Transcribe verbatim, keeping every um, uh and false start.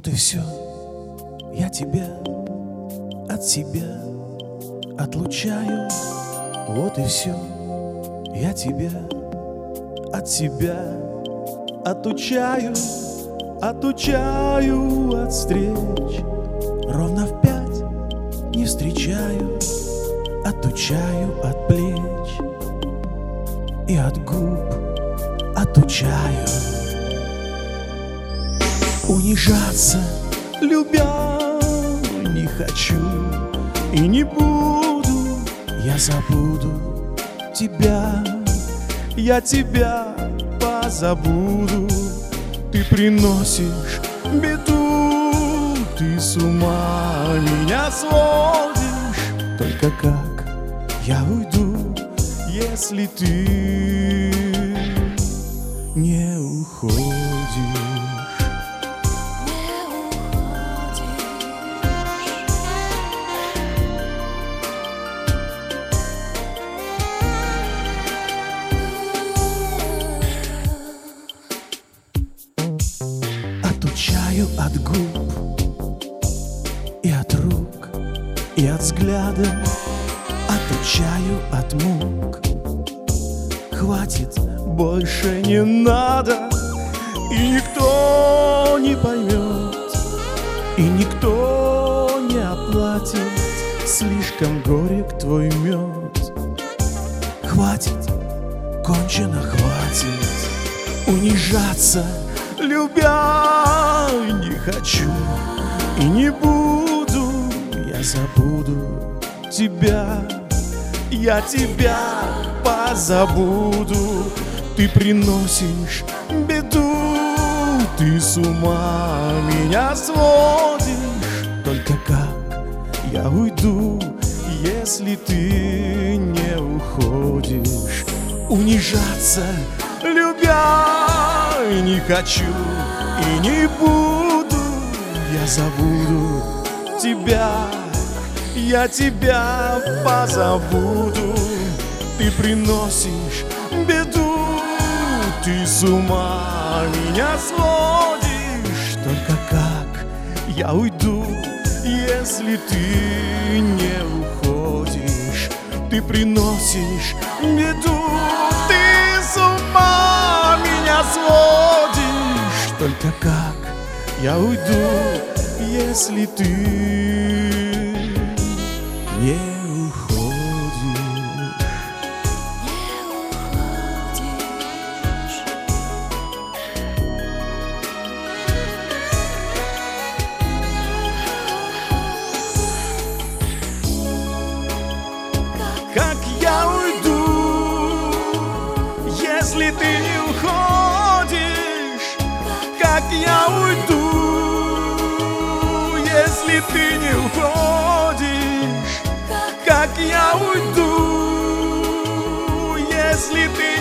Вот и все, я тебя от себя отлучаю. Вот и все, я тебя от себя отучаю, отучаю от встреч. Ровно в пять не встречаю, отучаю от плеч и от губ отучаю. Унижаться, любя, не хочу и не буду. Я забуду тебя, я тебя позабуду. Ты приносишь беду, ты с ума меня сводишь. Только как я уйду, если ты не уходишь? Отучаю от губ и от рук, и от взгляда, отучаю от мук. Хватит, больше не надо, и никто не поймет, и никто не оплатит. Слишком горек твой мед. Хватит, кончено хватит унижаться, любя, не хочу и не буду. Я забуду тебя, я тебя позабуду. Ты приносишь беду, ты с ума меня сводишь. Только как я уйду, если ты не уходишь? Унижаться, любя, не хочу и не буду. Я забуду тебя, я тебя позабуду. Ты приносишь беду, ты с ума меня сводишь. Только как я уйду, если ты не уходишь? Ты приносишь беду, ты с ума меня сводишь. Только как я уйду, если ты не уходишь? Как я уйду, если ты не уходишь? Как я уйду, если ты не уходишь? Как я уйду, если ты